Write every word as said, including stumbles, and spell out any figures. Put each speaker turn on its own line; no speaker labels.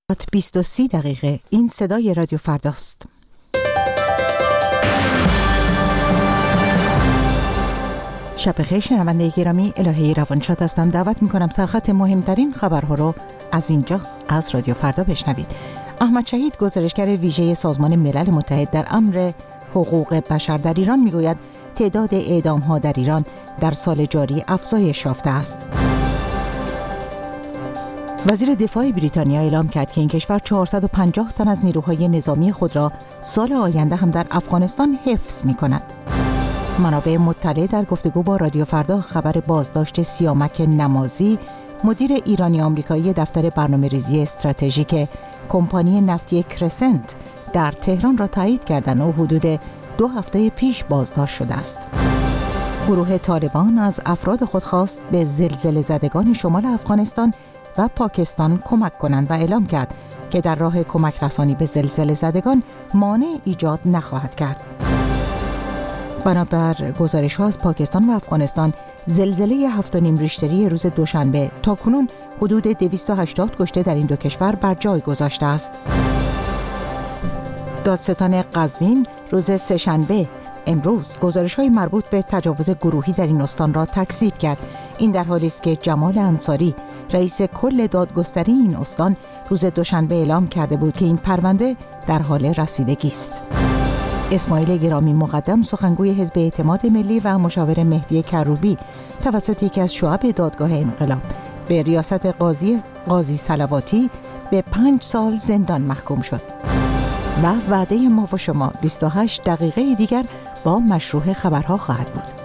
بیست و سی دقیقه. این صدای رادیو فرداست. شب بخیر شنونده گرامی، الهی روانشاد هستم. دعوت میکنم سرخط مهمترین خبرها رو از اینجا از رادیو فردا بشنوید. احمد شهید، گزارشگر ویژه سازمان ملل متحد در امر حقوق بشر در ایران، میگوید تعداد اعدام‌ها در ایران در سال جاری افزایش یافته است. وزیر دفاع بریتانیا اعلام کرد که این کشور چهارصد و پنجاه تن از نیروهای نظامی خود را سال آینده هم در افغانستان حفظ می‌کند. منابع مطلع در گفتگو با رادیو فردا خبر بازداشت سیامک نمازی، مدیر ایرانی آمریکایی دفتر برنامه‌ریزی استراتژیک کمپانی نفتی کرسنت در تهران را تایید کردند و حدود دو هفته پیش بازداشت شده است. گروه طالبان از افراد خود خواست به زلزله زدگان شمال افغانستان و پاکستان کمک کنند و اعلام کرد که در راه کمک رسانی به زلزله زدگان مانع ایجاد نخواهد کرد. بنابر گزارش ها از پاکستان و افغانستان، زلزله هفت و نیم ریشتری روز دوشنبه تاکنون حدود دویست و هشتاد کشته در این دو کشور بر جای گذاشته است. دادستان قزوین روز سه‌شنبه امروز گزارش‌های مربوط به تجاوز گروهی در این استان را تکذیب کرد. این در حالی است که جمال انصاری، رئیس کل دادگستری این استان، روز دوشنبه اعلام کرده بود که این پرونده در حال رسیدگی است. اسماعیل گرامی مقدم، سخنگوی حزب اعتماد ملی و مشاور مهدی کروبی، توسط یکی از شعب دادگاه انقلاب به ریاست قاضی قاضی صلواتی به پنج سال زندان محکوم شد. و وعده ما و شما بیست و هشت دقیقه دیگر با مشروع خبرها خواهد بود.